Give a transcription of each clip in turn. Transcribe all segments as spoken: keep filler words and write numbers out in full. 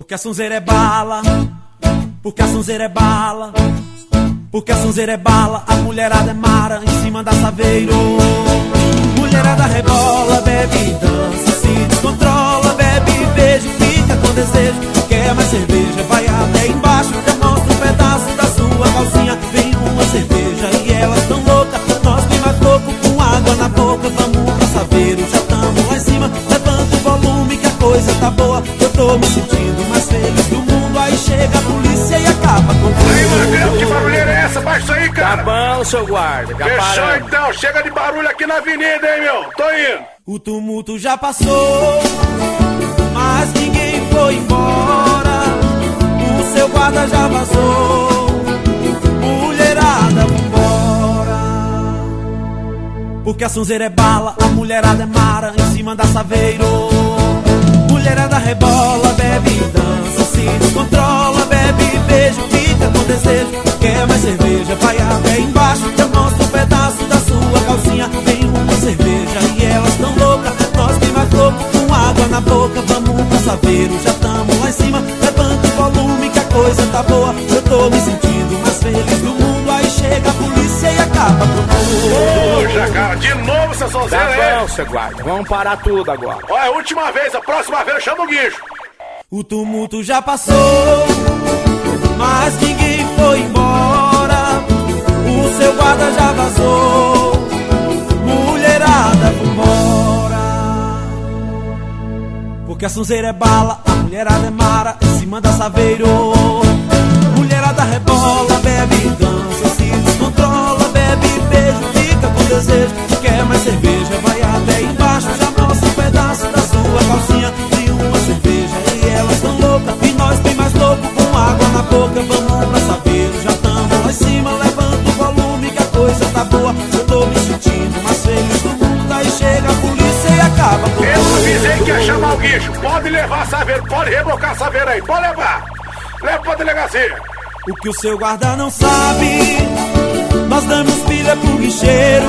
Porque a sonzeira é bala, porque a sonzeira é bala, porque a sonzeira é bala, a mulherada é mara em cima da Saveiro. Mulherada rebola, bebe e dança, se descontrola, bebe e beija, fica com desejo, quer mais cerveja, vai até embaixo, já mostra um pedaço da sua calcinha. Vem uma cerveja e elas tão loucas, nós bem mais louco, com água na boca, vamos pra Saveiro, já tamo lá em cima, levanta o volume que a coisa tá boa, eu tô me sentindo mais feliz do mundo, aí chega a polícia e acaba com tudo. Aí, Magrão, que barulheira é essa? Baixa isso aí, cara. Tá bom, seu guarda, já Fechou paramos. então, chega de barulho aqui na avenida, hein, meu? Tô indo. O tumulto já passou, mas ninguém foi embora. O seu guarda já vazou, mulherada, vambora. Porque a sonzeira é bala, a mulherada é mara em cima da Saveiro. Mulherada rebola, bebe e dança, se descontrola, bebe e beija, fica com desejo, quer mais cerveja, vai até embaixo, já mostra um pedaço da sua calcinha. Tem uma cerveja e elas tão loucas, nós bem mais louco, com água na boca, vamos pra Saveiro, já tamo lá em cima, levanta o volume que a coisa tá boa, eu tô me sentindo mais feliz do mundo, aí chega a polícia e acaba com tudo. Poxa, cara, de novo essa sonzeira Tá aí. bom, seu guarda, vamos parar tudo agora. Olha, a última vez, a próxima vez eu chamo o guincho. O tumulto já passou, mas ninguém foi embora. O seu guarda já vazou, mulherada, vambora. Porque a sonzeira é bala, a mulherada é mara em cima da Saveiro. Mulherada rebola, bebe e dança, se descontrola, bebe e beija, fica com desejo, quer mais cerveja, vai até embaixo, já mostra um pedaço da sua calcinha. Tem uma cerveja e elas tão loucas, e nós bem mais louco, com água na boca, vamos pra Saveiro, já tamo lá em cima, levanta o volume que a coisa tá boa, eu tô me sentindo mais feliz do mundo, aí chega a polícia e acaba com Eu tudo. avisei que ia chamar o guincho. Pode levar a Saveiro, pode rebocar a Saveiro aí, pode levar. Leva pra delegacia. O que o seu guarda não sabe, nós damos pilha pro guicheiro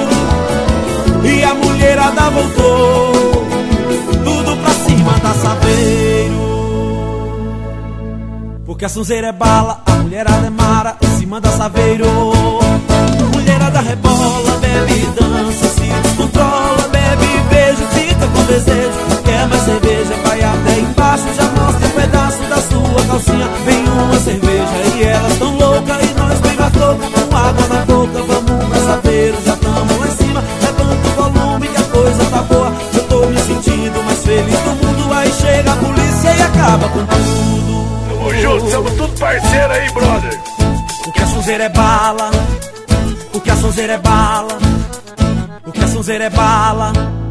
e a mulherada voltou, tudo pra cima da Saveiro. Porque a sonzeira é bala, a mulherada é mara em cima da Saveiro. Mulherada rebola, bebe e dança, se descontrola, bebe e beija, fica com desejo, quer mais cerveja, vai até embaixo, já mostra um pedaço da sua calcinha. Vem uma cerveja e elas tão loucas, e nós bem mais loucos, com água na boca, vamos pra Saveiro, já tamo lá em cima, levanta o volume que a coisa tá boa, eu tô me sentindo mais feliz do mundo, aí chega a polícia e acaba com tudo. Tamo junto, somos tudo parceiro aí, brother. Porque a sonzeira é bala, porque a sonzeira é bala, porque a sonzeira é bala.